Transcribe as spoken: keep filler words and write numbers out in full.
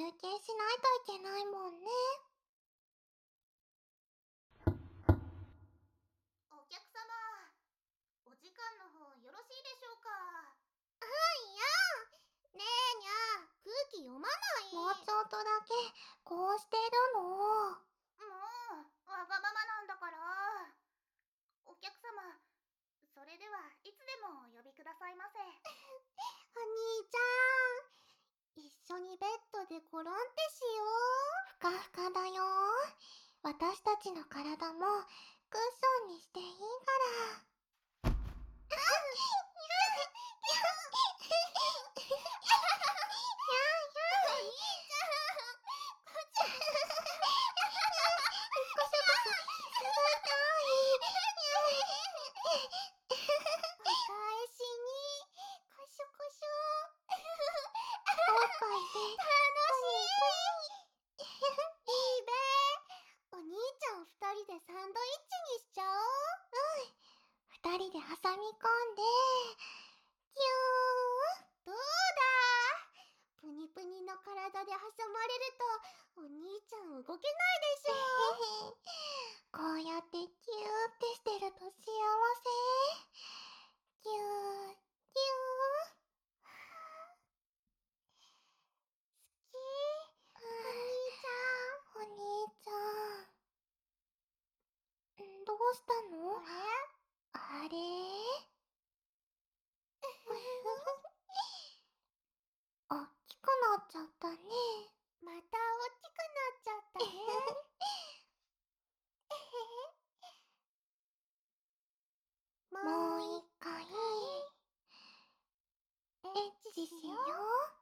休憩しないといけないもんね。 お客様、お時間の方よろしいでしょうか。 はいやー。ねえにゃー、空気読まない。もうちょっとだけこうしてるの。 もうわがままなんだから。お客様、それではいつでもお呼びくださいませ。 お兄ちゃん、一緒にベッドでコロンってしよう。ふかふかだよ。私たちの体もクッションにしていいから。二人でサンドイッチにしちゃおう。うん。二人で挟み込んで、キュー。どうだ？プニプニの体で挟まれると、お兄ちゃん動けないでしょ。こうやってキューってしてると幸せ。キュー、キュー。好き。お兄ちゃん。お兄ちゃん。どうしたの？あれ？あれ？おっきくなっちゃったね。またおっきくなっちゃったね。もう一回エッチしよう。